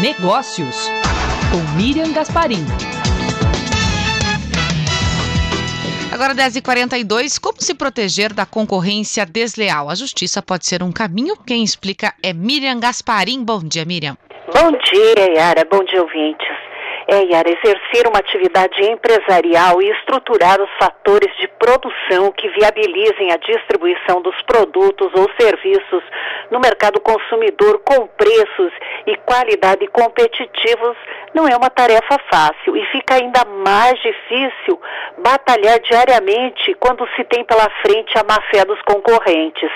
Negócios, com Miriam Gasparim. Agora 10h42, como se proteger da concorrência desleal? A justiça pode ser um caminho? Quem explica é Miriam Gasparim. Bom dia, Miriam. Bom dia, Yara. Bom dia, ouvintes. Yara, exercer uma atividade empresarial e estruturar os fatores de produção que viabilizem a distribuição dos produtos ou serviços no mercado consumidor com preços e qualidade competitivos não é uma tarefa fácil e fica ainda mais difícil batalhar diariamente quando se tem pela frente a má-fé dos concorrentes.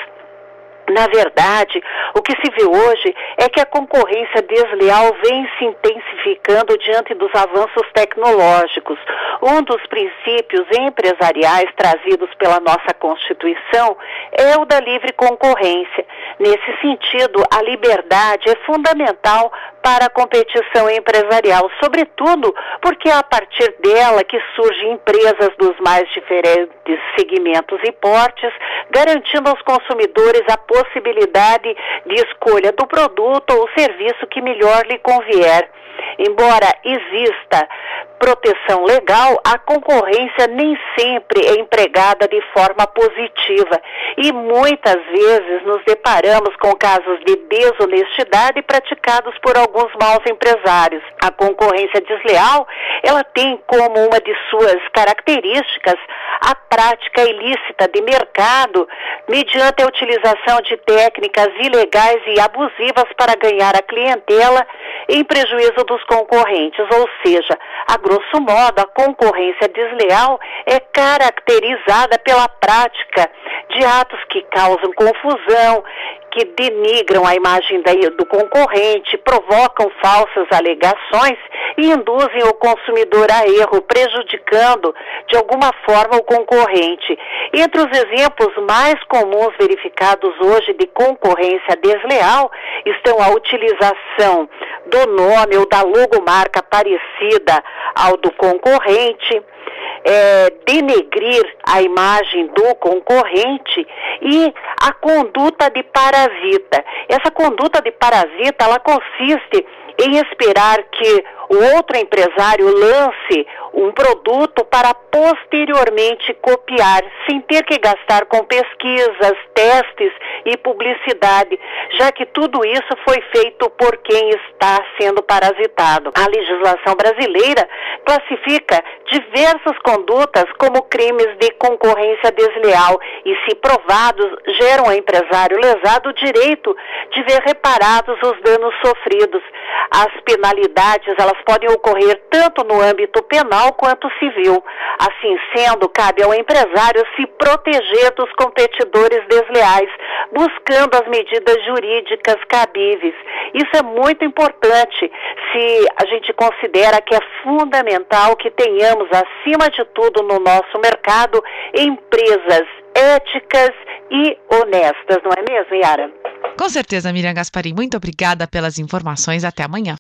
Na verdade, o que se vê hoje é que a concorrência desleal vem se intensificando diante dos avanços tecnológicos. Um dos princípios empresariais trazidos pela nossa Constituição é o da livre concorrência. Nesse sentido, a liberdade é fundamental para a competição empresarial, sobretudo porque é a partir dela que surgem empresas dos mais diferentes segmentos e portes, garantindo aos consumidores a possibilidade de escolha do produto ou serviço que melhor lhe convier. Embora exista proteção legal, a concorrência nem sempre é empregada de forma positiva e muitas vezes nos deparamos com casos de desonestidade praticados por alguns maus empresários. A concorrência desleal, ela tem como uma de suas características a prática ilícita de mercado mediante a utilização de técnicas ilegais e abusivas para ganhar a clientela em prejuízo dos concorrentes, ou seja, a grosso modo, a concorrência desleal é caracterizada pela prática de atos que causam confusão, que denigram a imagem do concorrente, provocam falsas alegações e induzem o consumidor a erro, prejudicando de alguma forma o concorrente. Entre os exemplos mais comuns verificados hoje de concorrência desleal estão a utilização do nome ou da logomarca parecida ao do concorrente, denegrir a imagem do concorrente e a conduta de parasita. Essa conduta de parasita, ela consiste em esperar que o outro empresário lance um produto para posteriormente copiar, sem ter que gastar com pesquisas, testes e publicidade, já que tudo isso foi feito por quem está sendo parasitado. A legislação brasileira classifica diversas condutas como crimes de concorrência desleal e, se provados, geram ao empresário lesado o direito de ver reparados os danos sofridos. As penalidades, elas podem ocorrer tanto no âmbito penal quanto civil. Assim sendo, cabe ao empresário se proteger dos competidores desleais, buscando as medidas jurídicas cabíveis. Isso é muito importante se a gente considera que é fundamental que tenhamos, acima de tudo no nosso mercado, empresas éticas e honestas, não é mesmo, Yara? Com certeza, Miriam Gasparim. Muito obrigada pelas informações. Até amanhã.